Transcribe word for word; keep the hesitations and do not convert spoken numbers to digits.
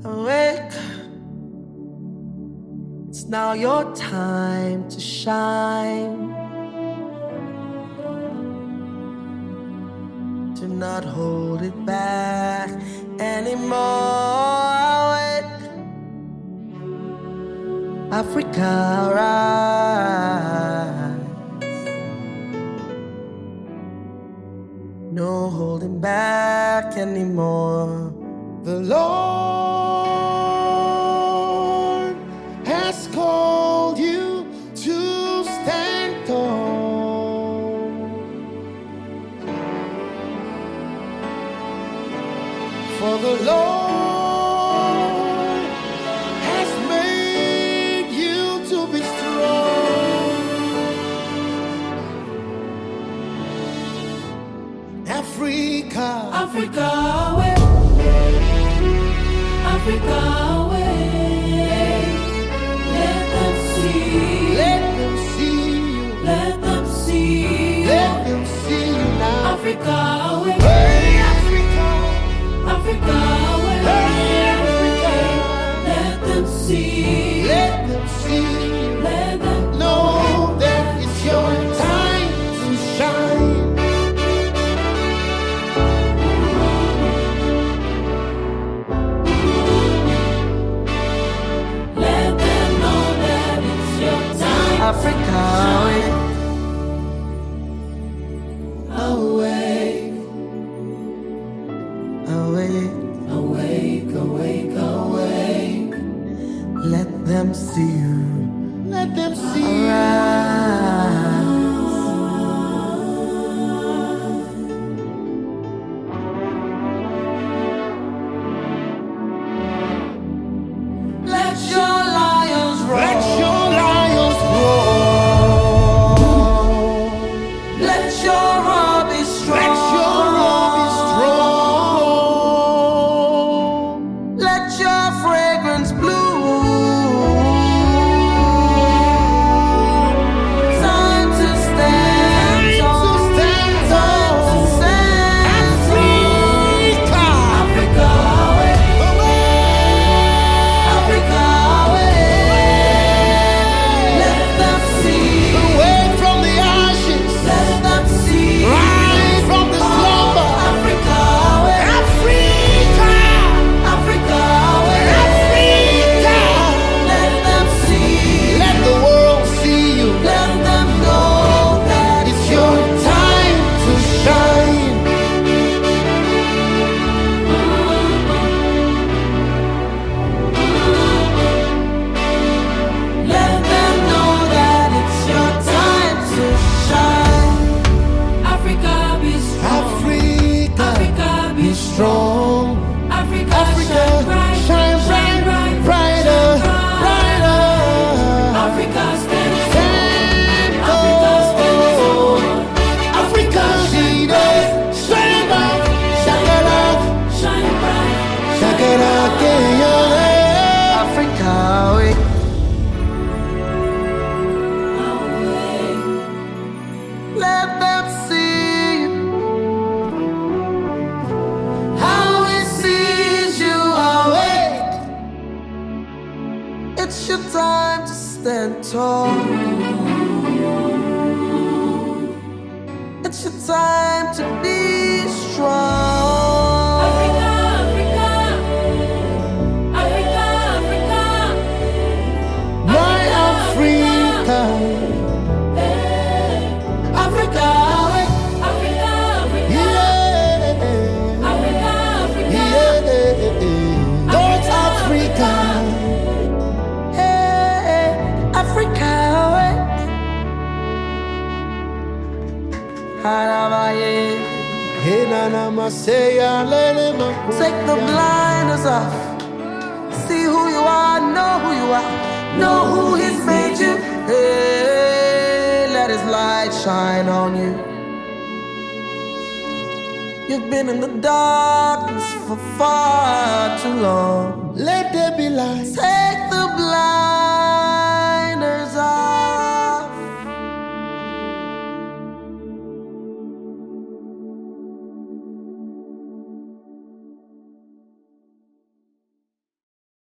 Awake, it's now your time to shine. Do not hold it back anymore. Awake, Africa, rise. No holding back anymore. The Lord has called you to stand tall. For the Lord has made you to be strong. Africa, Africa, away. Africa, away. Let them see. let them see you. Let them see. Let them see you now. Africa, away. Hey, Africa. Africa, away. Hey, Africa. Let them see. Let them see you. Let them Know that it's your time to shine. Let them know that it's your time. Africa, Awake, awake, awake, awake, awake. let them see you. Let them see you. Arise. Let your lions roar. Let your lions roar. Let your roar be strong. Let your roar be strong. Let your fragrance bloom. Time to stand Time tall. to stand Time to tall. stand Africa. Africa, away. Africa, away. Let them see. Away from the ashes. Let them see. Rise from the slumber. Africa, away. Africa. Africa, away. Africa. Let them see. Let the world see you. Let them know that It's your time to shine. Let them know that it's your time to shine. Africa, be strong. Africa, Africa, be be strong. Africa, Africa, shine bright, shine bright, brighter, brighter. Africa, stand Stand Africa, stand tall. tall. Africa, leaders, stand up. Shakara, Shine bright, shakara, Kenya. Africa, away. awake. Let them see how it sees you awake. It's your time to stand tall. It's your time to be strong. Africa, Africa, Africa, Africa, My Africa, hey. Africa, away. Africa, Africa, yeah, Africa, Africa, yeah. North Africa, Hey, Africa, away. Harabaye. hey nana maseya lele maku. Take the blinders off. See who you are, know who you are, know who He's made you. Hey, let His light shine on you. You've been in the darkness for far too long. Let there be light. Take